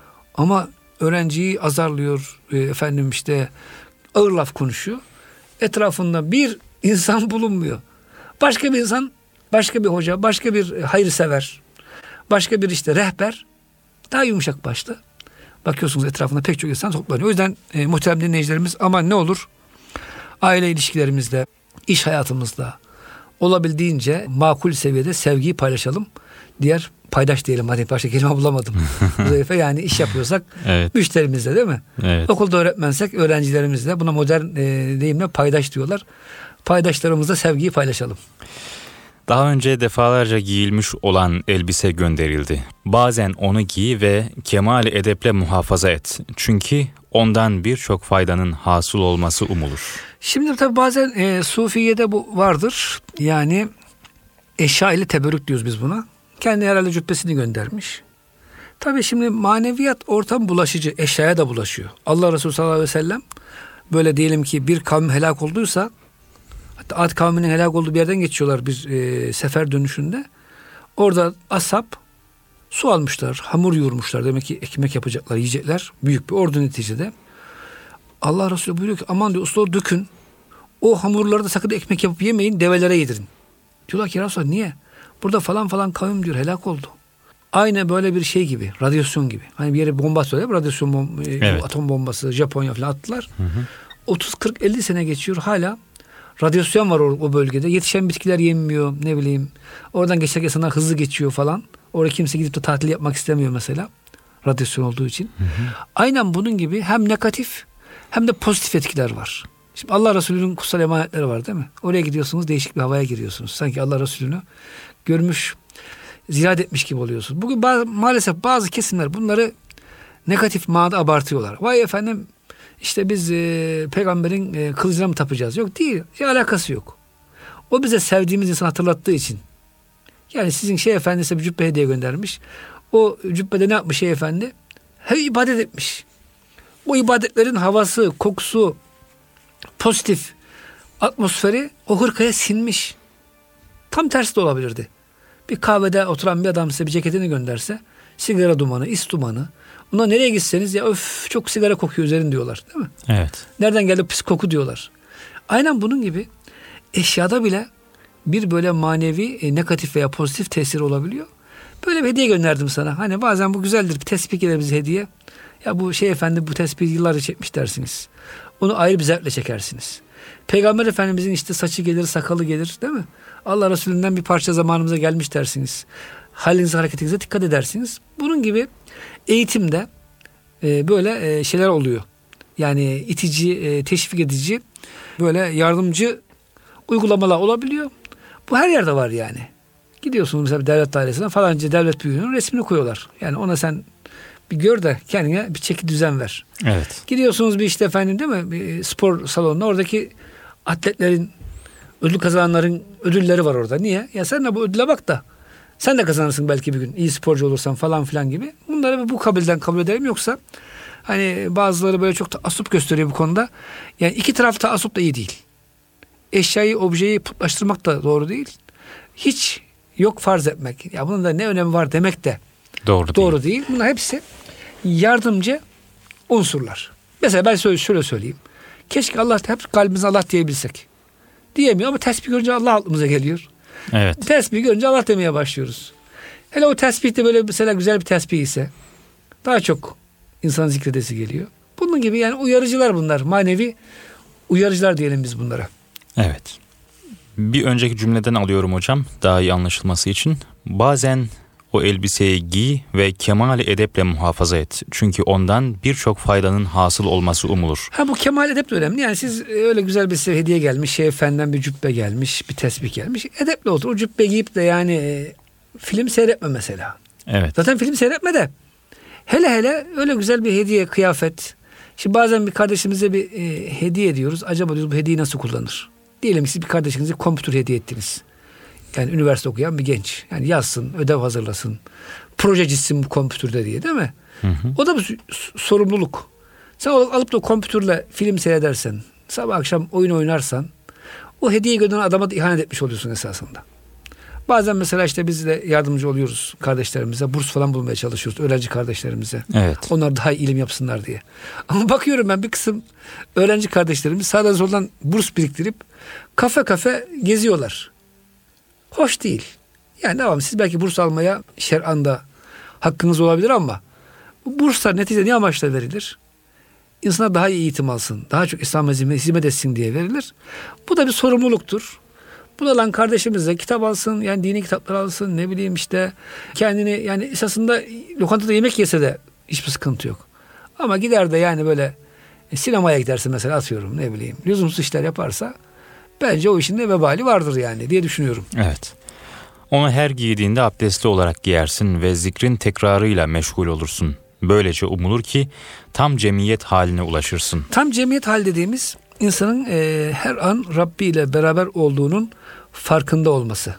Ama öğrenciyi azarlıyor, e, efendim işte ağır laf konuşuyor. Etrafında bir insan bulunmuyor. Başka bir insan, başka bir hoca, başka bir hayırsever, başka bir işte rehber daha yumuşak başlı. Bakıyorsunuz etrafında pek çok insan toplanıyor. O yüzden e, muhterem dinleyicilerimiz, aman ne olur aile ilişkilerimizde, iş hayatımızda olabildiğince makul seviyede sevgiyi paylaşalım. Diğer paydaş diyelim, hadi başka kelime bulamadım. Yani iş yapıyorsak evet. Müşterimizle, değil mi? Evet. Okulda öğretmensek öğrencilerimizle, buna modern e, deyimle paydaş diyorlar. Paydaşlarımızla sevgiyi paylaşalım. Daha önce defalarca giyilmiş olan elbise gönderildi. Bazen onu giy ve kemal edeple muhafaza et. Çünkü ondan birçok faydanın hasıl olması umulur. Şimdi tabii bazen e, Sufiye'de bu vardır. Yani eşya ile teberrük diyoruz biz buna. Kendi herhalde cübbesini göndermiş. Tabii şimdi maneviyat ortam bulaşıcı, eşyaya da bulaşıyor. Allah Resulü sallallahu aleyhi ve sellem böyle diyelim ki bir kavim helak olduysa, hatta Ad kavminin helak olduğu bir yerden geçiyorlar bir e, sefer dönüşünde. Orada ashab su almışlar, hamur yoğurmuşlar. Demek ki ekmek yapacaklar, yiyecekler. Büyük bir ordu neticede. Allah Resulü buyuruyor ki aman diyor ustalar dökün. O hamurları da sakın ekmek yapıp yemeyin, develere yedirin. Diyorlar ki ya Resulallah niye? Burada falan falan kavim diyor helak oldu. Aynı böyle bir şey gibi, radyasyon gibi. Hani bir yere bomba söylüyor, radyasyon bom- evet. atom bombası, Japonya falan attılar. Hı hı. otuz kırk elli sene geçiyor, hala radyasyon var o, o bölgede. Yetişen bitkiler yenmiyor, ne bileyim. Oradan geçecek insanlar hızlı geçiyor falan. Oraya kimse gidip de tatil yapmak istemiyor mesela. Radyasyon olduğu için. Hı hı. Aynen bunun gibi hem negatif hem de pozitif etkiler var. Şimdi Allah Resulü'nün kutsal emanetleri var, değil mi? Oraya gidiyorsunuz, değişik bir havaya giriyorsunuz. Sanki Allah Resulü'nü görmüş, ziyaret etmiş gibi oluyorsunuz. Bugün bazı, maalesef bazı kesimler bunları negatif manada abartıyorlar. Vay efendim işte biz e, peygamberin e, kılıcına mı tapacağız? Yok, değil. Hiç alakası yok. O bize sevdiğimiz insanı hatırlattığı için. Yani sizin şey efendi size bir cübbe hediye göndermiş. O cübbede ne yapmış şey efendi? Her ibadet etmiş. O ibadetlerin havası, kokusu, pozitif atmosferi o hırkaya sinmiş. Tam tersi de olabilirdi. Bir kahvede oturan bir adam size bir ceketini gönderse, sigara dumanı, is dumanı. Buna nereye gitseniz ya öf çok sigara kokuyor üzerin diyorlar, değil mi? Evet. Nereden geldi pis koku diyorlar. Aynen bunun gibi eşyada bile bir böyle manevi e, negatif veya pozitif tesir olabiliyor. Böyle bir hediye gönderdim sana. Hani bazen bu güzeldir. Bir tespih gelir bize hediye. Ya bu şey efendi bu tespih yıllarca çekmiş dersiniz. Onu ayrı bir zevkle çekersiniz. Peygamber Efendimizin işte saçı gelir, sakalı gelir, değil mi? Allah Resulü'nden bir parça zamanımıza gelmiş dersiniz. Halinize, hareketinize dikkat edersiniz. Bunun gibi eğitimde e, böyle e, şeyler oluyor. Yani itici, e, teşvik edici, böyle yardımcı uygulamalar olabiliyor. Bu her yerde var yani. Gidiyorsunuz mesela bir devlet dairesine, falanca devlet büyüğünün resmini koyuyorlar. Yani ona sen bir gör de kendine bir çeki düzen ver. Evet. Gidiyorsunuz bir işte efendim, değil mi? Bir spor salonuna, oradaki atletlerin, ödül kazananların ödülleri var orada. Niye? Ya sen de bu ödüle bak da sen de kazanırsın belki bir gün. İyi sporcu olursan falan filan gibi. Bunları bu kabilden kabul edelim, yoksa hani bazıları böyle çok taassup gösteriyor bu konuda. Yani iki taraf taassup da iyi değil. Eşyayı, objeyi putlaştırmak da doğru değil. Hiç yok farz etmek. Ya bunun da ne önemi var demek de doğru, doğru değil. değil. Bunlar hepsi yardımcı unsurlar. Mesela ben şöyle, şöyle söyleyeyim. Keşke Allah, hep kalbimize Allah diyebilsek. Diyemiyor ama tesbih görünce Allah aklımıza geliyor. Evet. Tesbih görünce Allah demeye başlıyoruz. Hele o tesbih de böyle mesela güzel bir tesbih ise daha çok insanın zikredesi geliyor. Bunun gibi yani uyarıcılar bunlar. Manevi uyarıcılar diyelim biz bunlara. Evet. Bir önceki cümleden alıyorum hocam, daha iyi anlaşılması için. Bazen o elbiseyi giy ve kemal-i edeple muhafaza et. Çünkü ondan birçok faydanın hasıl olması umulur. Ha, bu kemal edep de önemli. Yani siz öyle güzel bir size hediye gelmiş, şey efendiden bir cübbe gelmiş, bir tesbih gelmiş. Edeple otur. O cübbe giyip de yani e, film seyretme mesela. Evet. Zaten film seyretme de hele hele öyle güzel bir hediye, kıyafet, Şimdi bazen bir kardeşimize bir e, hediye ediyoruz. Acaba diyoruz bu hediyeyi nasıl kullanır? Diyelim ki siz bir kardeşinize kompütür hediye ettiniz. Yani üniversite okuyan bir genç. Yani yazsın, ödev hazırlasın. Proje çizsin bu kompütürde diye, değil mi? Hı hı. O da bir sorumluluk. Sen alıp da kompütürle film seyredersen, sabah akşam oyun oynarsan, o hediyeyi gönderen adama da ihanet etmiş oluyorsun esasında. Bazen mesela işte biz de yardımcı oluyoruz kardeşlerimize. Burs falan bulmaya çalışıyoruz öğrenci kardeşlerimize. Evet. Onlar daha iyi ilim yapsınlar diye. Ama bakıyorum ben bir kısım öğrenci kardeşlerimiz sağdan soldan burs biriktirip kafe kafe geziyorlar. Hoş değil. Yani tamam, siz belki burs almaya şer'anda hakkınız olabilir ama bu burslar neticede ne amaçla verilir? İnsana daha iyi eğitim alsın, daha çok İslam'a hizmet etsin diye verilir. Bu da bir sorumluluktur. Bu da lan kardeşimiz de kitap alsın, yani dini kitaplar alsın, ne bileyim işte kendini, yani esasında lokantada yemek yese de hiçbir sıkıntı yok. Ama gider de yani böyle sinemaya giderse mesela, atıyorum ne bileyim lüzumsuz işler yaparsa bence o işin de vebali vardır yani diye düşünüyorum. Evet. Onu her giydiğinde abdestli olarak giyersin ve zikrin tekrarıyla meşgul olursun. Böylece umulur ki tam cemiyet haline ulaşırsın. Tam cemiyet hal dediğimiz insanın e, her an Rabbi ile beraber olduğunun farkında olması.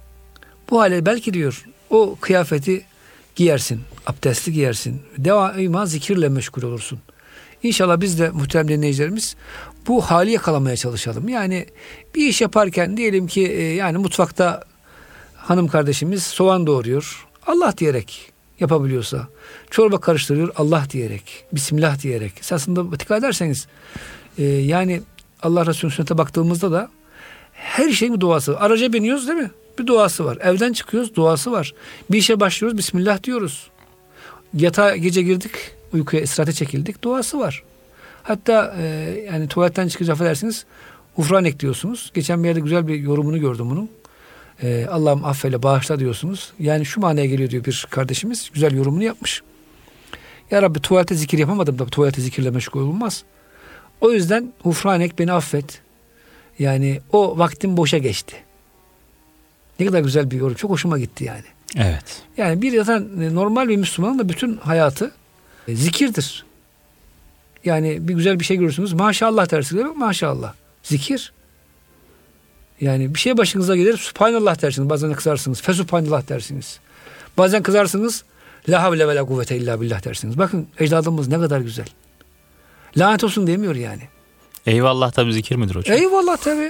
Bu hale belki diyor o kıyafeti giyersin, abdestli giyersin, daima zikirle meşgul olursun. İnşallah biz de muhterem dinleyicilerimiz bu hali yakalamaya çalışalım. Yani bir iş yaparken diyelim ki e, yani mutfakta hanım kardeşimiz soğan doğuruyor, Allah diyerek yapabiliyorsa, çorba karıştırıyor, Allah diyerek, Bismillah diyerek. Aslında dikkat ederseniz e, yani Allah Resulü'nün sünnete baktığımızda da her şeyin bir duası var. Araca biniyoruz değil mi? Bir duası var. Evden çıkıyoruz, duası var. Bir işe başlıyoruz, Bismillah diyoruz. Yatağa gece girdik, uykuya, istirahate çekildik, duası var. Hatta e, yani tuvaletten çıkınca affedersiniz, ufranek diyorsunuz. Geçen bir yerde güzel bir yorumunu gördüm bunun. E, Allah'ım affeyle, bağışla diyorsunuz. Yani şu manaya geliyor diyor bir kardeşimiz. Güzel yorumunu yapmış. Ya Rabbi, tuvalete zikir yapamadım da tuvalete zikirle meşgul olunmaz. O yüzden ufranek, beni affet. Yani o vaktim boşa geçti. Ne kadar güzel bir yorum. Çok hoşuma gitti yani. Evet. Yani bir zaten normal bir Müslümanın da bütün hayatı e, zikirdir. Yani bir güzel bir şey görürsünüz, maşallah dersiniz. Maşallah. Zikir. Yani bir şey başınıza gelir, Subhanallah dersiniz. Bazen kızarsınız. Fesubhanallah dersiniz. Bazen kızarsınız. La havle ve la kuvvete illa billah dersiniz. Bakın ecdadımız ne kadar güzel. Lanet olsun demiyor yani. Eyvallah tabii zikir midir hocam? Eyvallah tabii.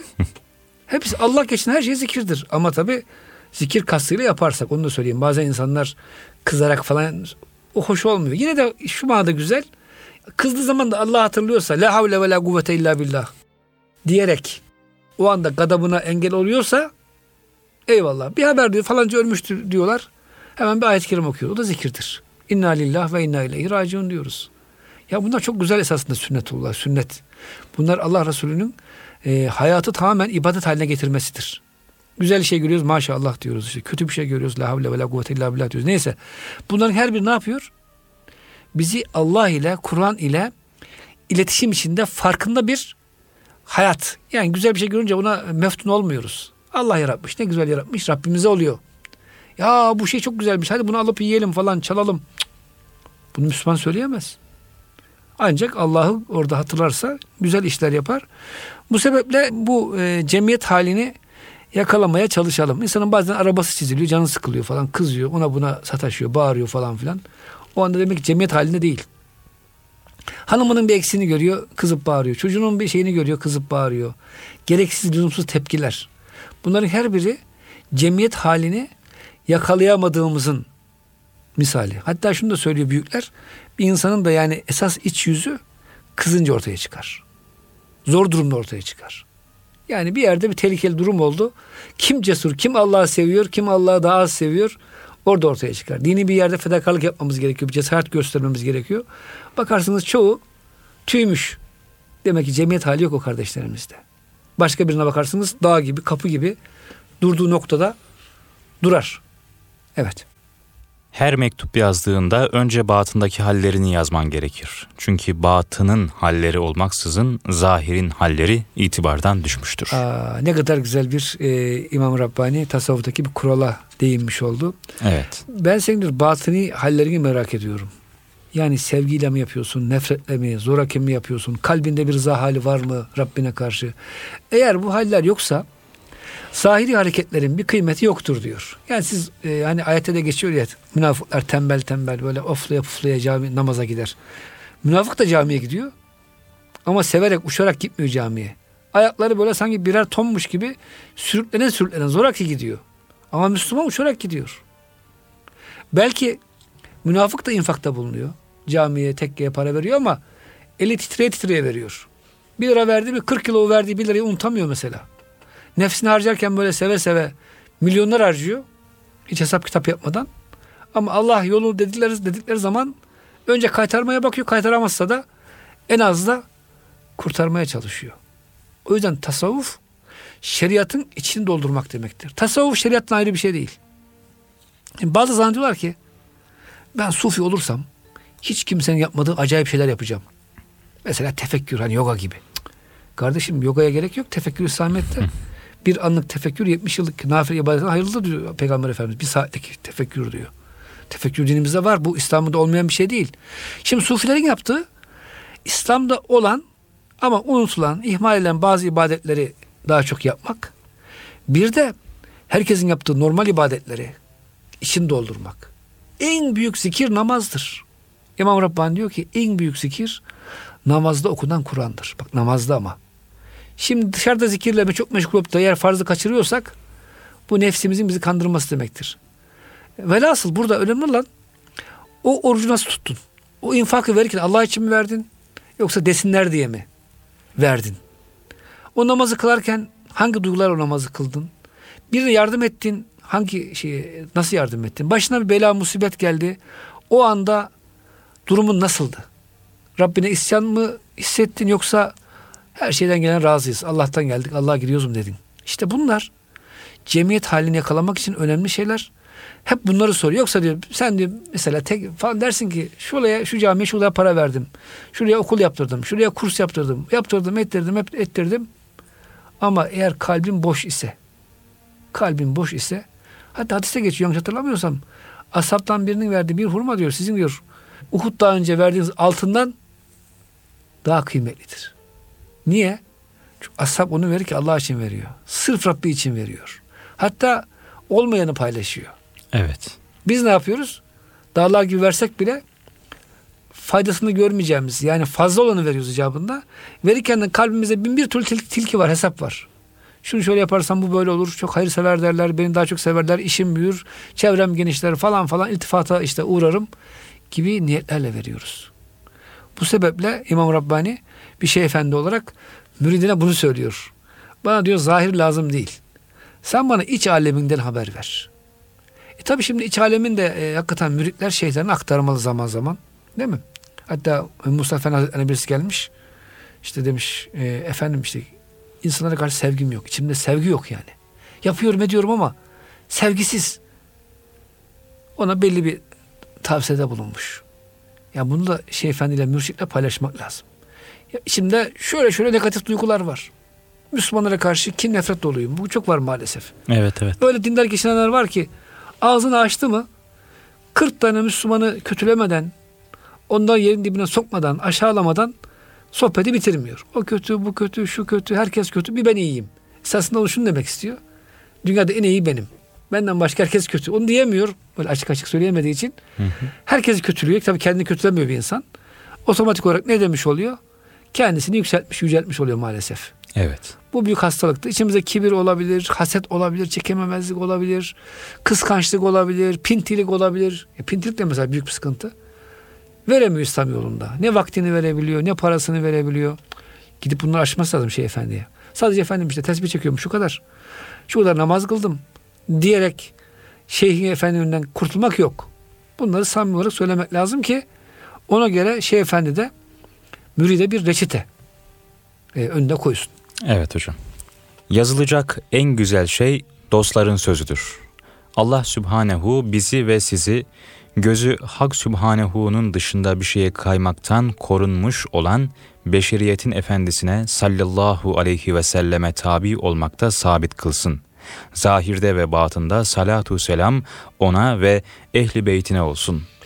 Hepsi Allah geçin her şey zikirdir. Ama tabii zikir kastıyla yaparsak, onu da söyleyeyim. Bazen insanlar kızarak falan, o hoş olmuyor. Yine de şu manada güzel. Kızdığı zaman da Allah hatırlıyorsa la havle ve la kuvvete illa billah diyerek o anda gadabına engel oluyorsa eyvallah. Bir haber diyor falanca ölmüştür diyorlar. Hemen bir ayet-i kerime okuyor. O da zikirdir. İnna lillah ve inna ileyhi raciun diyoruz. Ya bunlar çok güzel esasında sünnetullah, sünnet. Bunlar Allah Resulü'nün e, hayatı tamamen ibadet haline getirmesidir. Güzel şey görüyoruz, maşallah diyoruz. İşte kötü bir şey görüyoruz, la havle ve la kuvvete illa billah diyoruz. Neyse. Bunların her biri ne yapıyor? Bizi Allah ile, Kur'an ile iletişim içinde farkında bir hayat. Yani güzel bir şey görünce ona meftun olmuyoruz. Allah yaratmış, ne güzel yaratmış, Rabbimize oluyor. Ya bu şey çok güzelmiş, hadi bunu alıp yiyelim falan, çalalım. Cık. Bunu Müslüman söyleyemez. Ancak Allah'ı orada hatırlarsa güzel işler yapar. Bu sebeple bu e, cemiyet halini yakalamaya çalışalım. İnsanın bazen arabası çiziliyor, canı sıkılıyor falan, kızıyor, ona buna sataşıyor, bağırıyor falan filan. O anda demek ki cemiyet halinde değil. Hanımının bir eksiğini görüyor, kızıp bağırıyor. Çocuğunun bir şeyini görüyor, kızıp bağırıyor. Gereksiz, lüzumsuz tepkiler. Bunların her biri cemiyet halini yakalayamadığımızın misali. Hatta şunu da söylüyor büyükler. Bir insanın da yani esas iç yüzü kızınca ortaya çıkar. Zor durumda ortaya çıkar. Yani bir yerde bir tehlikeli durum oldu. Kim cesur, kim Allah'ı seviyor, kim Allah'ı daha az seviyor, orada ortaya çıkar. Dini bir yerde fedakarlık yapmamız gerekiyor. Bir cesaret göstermemiz gerekiyor. Bakarsınız çoğu tüymüş. Demek ki cemiyet hali yok o kardeşlerimizde. Başka birine bakarsınız dağ gibi, kapı gibi durduğu noktada durar. Evet. Her mektup yazdığında önce batındaki hallerini yazman gerekir. Çünkü batının halleri olmaksızın zahirin halleri itibardan düşmüştür. Aa, ne kadar güzel bir e, İmam Rabbani tasavvuftaki bir kurala değinmiş oldu. Evet. Ben senin batini hallerini merak ediyorum. Yani sevgiyle mi yapıyorsun, nefretle mi, zoraki mi yapıyorsun, kalbinde bir rıza hali var mı Rabbine karşı? Eğer bu haller yoksa zahiri hareketlerin bir kıymeti yoktur diyor. Yani siz e, hani ayette de geçiyor ya, münafıklar tembel tembel böyle oflaya puflaya cami namaza gider. Münafık da camiye gidiyor ama severek uçarak gitmiyor camiye. Ayakları böyle sanki birer tonmuş gibi sürüklenen sürüklenen zoraki gidiyor. Ama Müslüman uçarak gidiyor. Belki münafık da infakta bulunuyor. Camiye, tekkeye para veriyor ama eli titreye titreye veriyor. Bir lira verdi mi kırk kilo verdiği bir lirayı unutamıyor mesela. Nefsini harcarken böyle seve seve milyonlar harcıyor. Hiç hesap kitap yapmadan. Ama Allah yolu dedikleri, dedikleri zaman önce kaytarmaya bakıyor. Kaytaramazsa da en az da kurtarmaya çalışıyor. O yüzden tasavvuf şeriatın içini doldurmak demektir. Tasavvuf şeriattan ayrı bir şey değil. Yani bazı zannediyorlar ki ben sufi olursam hiç kimsenin yapmadığı acayip şeyler yapacağım. Mesela tefekkür, hani yoga gibi. Kardeşim yogaya gerek yok. Tefekkür İslamiyet'te. Bir anlık tefekkür yetmiş yıllık nafile ibadetten hayırlıdır diyor Peygamber Efendimiz. Bir saatlik tefekkür diyor. Tefekkür dinimizde var. Bu İslam'da olmayan bir şey değil. Şimdi sufilerin yaptığı İslam'da olan ama unutulan, ihmal edilen bazı ibadetleri daha çok yapmak. Bir de herkesin yaptığı normal ibadetleri için doldurmak. En büyük zikir namazdır. İmam Rabbani diyor ki en büyük zikir namazda okunan Kur'an'dır. Bak namazda ama. Şimdi dışarıda zikirle çok meşgul olup da eğer farzı kaçırıyorsak bu nefsimizin bizi kandırması demektir. Velhasıl burada önemli olan o orucu nasıl tuttun? O infakı verirken Allah için mi verdin? Yoksa desinler diye mi verdin? O namazı kılarken hangi duygular o namazı kıldın? Birine yardım ettin. Hangi şeye, nasıl yardım ettin? Başına bir bela musibet geldi. O anda durumun nasıldı? Rabbine isyan mı hissettin yoksa her şeyden gelen razıyız. Allah'tan geldik. Allah'a gidiyoruz mu dedin? İşte bunlar cemiyet halini yakalamak için önemli şeyler. Hep bunları soruyor. Yoksa diyor sen diyor mesela tek falan dersin ki şuraya şu camiye şuraya para verdim. Şuraya okul yaptırdım. Şuraya kurs yaptırdım. Yaptırdım, ettirdim, hep ettirdim. Ama eğer kalbin boş ise kalbin boş ise hatta hadiste geçiyor yanlış hatırlamıyorsam ashabtan birinin verdiği bir hurma diyor sizin diyor Uhud daha önce verdiğiniz altından daha kıymetlidir. Niye? Çünkü ashab onu verir ki Allah için veriyor. Sırf Rabbi için veriyor. Hatta olmayanı paylaşıyor. Evet. Biz ne yapıyoruz? Dağlar gibi versek bile faydasını görmeyeceğimiz yani fazla olanı veriyoruz icabında. Verirken de kalbimize bin bir türlü tilki var, hesap var. Şunu şöyle yaparsam bu böyle olur. Çok hayırsever derler. Beni daha çok severler. İşim büyür. Çevrem genişler falan falan. İltifata işte uğrarım gibi niyetlerle veriyoruz. Bu sebeple İmam Rabbani bir şeyh efendi olarak müridine bunu söylüyor. Bana diyor zahir lazım değil. Sen bana iç aleminden haber ver. E tabi şimdi iç alemin de e, hakikaten müritler şeyhlerine aktarmalı zaman zaman. Değil mi? Hatta Musa Efendi Hazretleri'ne birisi gelmiş. İşte demiş e, efendim işte İnsanlara karşı sevgim yok. İçimde sevgi yok yani. Yapıyorum ediyorum ama sevgisiz. Ona belli bir tavsiyede bulunmuş. Ya bunu da Şeyh Efendi ile mürşitle paylaşmak lazım. Ya içimde şöyle şöyle negatif duygular var. Müslümanlara karşı kin nefret doluyum. Bu çok var maalesef. Evet evet. Öyle dindar geçinenler var ki ağzını açtı mı kırk tane Müslümanı kötülemeden onları yerin dibine sokmadan aşağılamadan sohbeti bitirmiyor. O kötü, bu kötü, şu kötü, herkes kötü, bir ben iyiyim. Esasında o şunu demek istiyor. Dünyada en iyi benim. Benden başka herkes kötü. Onu diyemiyor. Böyle açık açık söyleyemediği için. Hı hı. Herkesi kötülüyor. Tabii kendini kötülemiyor bir insan. Otomatik olarak ne demiş oluyor? Kendisini yükseltmiş, yüceltmiş oluyor maalesef. Evet. Bu büyük hastalıktır. İçimizde kibir olabilir, haset olabilir, çekememezlik olabilir, kıskançlık olabilir, pintilik olabilir. E, pintilik de mesela büyük bir sıkıntı. Veremiyor İslam yolunda. Ne vaktini verebiliyor, ne parasını verebiliyor. Gidip bunları aşması lazım Şeyh Efendi'ye. Sadece efendim işte tesbih çekiyorum şu kadar. Şu kadar namaz kıldım diyerek Şeyh Efendi'nden kurtulmak yok. Bunları samimi olarak söylemek lazım ki ona göre Şeyh Efendi de müride bir reçete e, önüne koysun. Evet hocam. Yazılacak en güzel şey dostların sözüdür. Allah Sübhanehu bizi ve sizi gözü Hak Sübhanehu'nun dışında bir şeye kaymaktan korunmuş olan beşeriyetin efendisine sallallahu aleyhi ve selleme tabi olmakta sabit kılsın. Zahirde ve batında salatu selam ona ve ehli beytine olsun.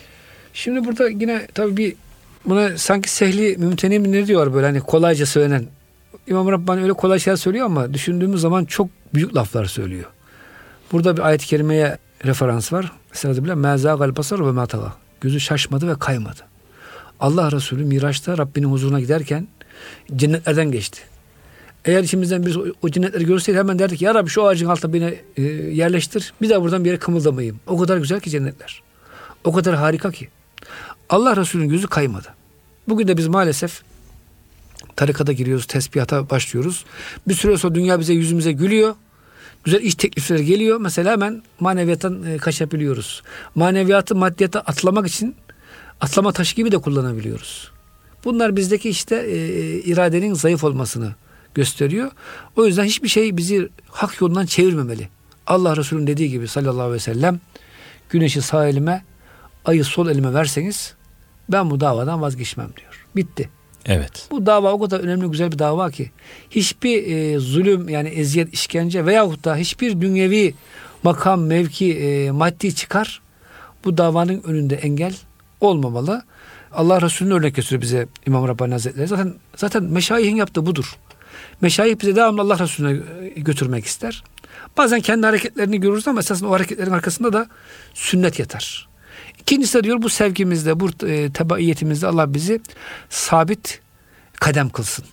Şimdi burada yine tabii bir buna sanki sehli mümtenim ne diyor böyle hani kolayca söylenen. İmam Rabbani öyle kolay şeyler söylüyor ama düşündüğümüz zaman çok büyük laflar söylüyor. Burada bir ayet-i kerimeye referans var. Estağfirullah. Mezâgal basar ve mâtagâ. Gözü şaşmadı ve kaymadı. Allah Resulü Miraç'ta Rabbinin huzuruna giderken cennetlerden geçti. Eğer içimizden birisi o, o cennetleri görseydi hemen derdik ki ya Rabbi şu ağacın altına beni e, yerleştir. Bir daha buradan bir yere kımıldamayayım. O kadar güzel ki cennetler. O kadar harika ki. Allah Resulü'nün gözü kaymadı. Bugün de biz maalesef tarikata giriyoruz, tesbihata başlıyoruz. Bir süre sonra dünya bize yüzümüze gülüyor. Güzel iş teklifleri geliyor. Mesela hemen maneviyattan e, kaçabiliyoruz. Maneviyatı maddiyata atlamak için atlama taşı gibi de kullanabiliyoruz. Bunlar bizdeki işte e, iradenin zayıf olmasını gösteriyor. O yüzden hiçbir şey bizi hak yolundan çevirmemeli. Allah Resulü'nün dediği gibi sallallahu aleyhi ve sellem güneşi sağ elime, ayı sol elime verseniz ben bu davadan vazgeçmem diyor. Bitti. Evet. Bu dava o kadar önemli, güzel bir dava ki hiçbir e, zulüm yani eziyet, işkence veyahut da hiçbir dünyevi makam, mevki, e, maddi çıkar bu davanın önünde engel olmamalı. Allah Resulü'nün örnek gösteriyor bize İmam Rabbani Hazretleri. Zaten zaten meşayihin yaptığı budur. Meşayih bize devamlı Allah Resulü'ne götürmek ister. Bazen kendi hareketlerini görürüz ama esasında o hareketlerin arkasında da sünnet yatar. İkincisi de diyor bu sevgimizde, bu e, tebaiyetimizde Allah bizi sabit kadem kılsın.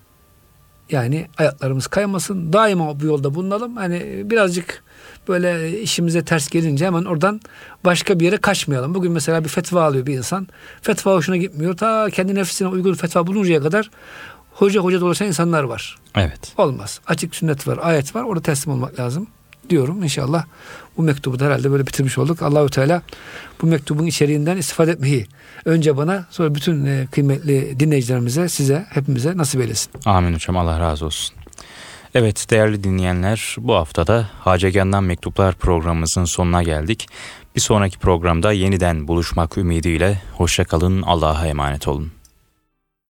Yani ayaklarımız kaymasın. Daima bu yolda bulunalım. Hani birazcık böyle işimize ters gelince hemen oradan başka bir yere kaçmayalım. Bugün mesela bir fetva alıyor bir insan. Fetva hoşuna gitmiyor. Ta kendi nefsine uygun fetva buluncaya kadar hoca hoca dolaşan insanlar var. Evet. Olmaz. Açık sünnet var, ayet var. Orada teslim olmak lazım diyorum. İnşallah bu mektubu da herhalde böyle bitirmiş olduk. Allahu Teala bu mektubun içeriğinden istifade etmeyi önce bana sonra bütün e, kıymetli dinleyicilerimize, size, hepimize nasip eylesin. Amin hocam, Allah razı olsun. Evet değerli dinleyenler, bu haftada Hacegan'dan Mektuplar programımızın sonuna geldik. Bir sonraki programda yeniden buluşmak ümidiyle hoşça kalın, Allah'a emanet olun.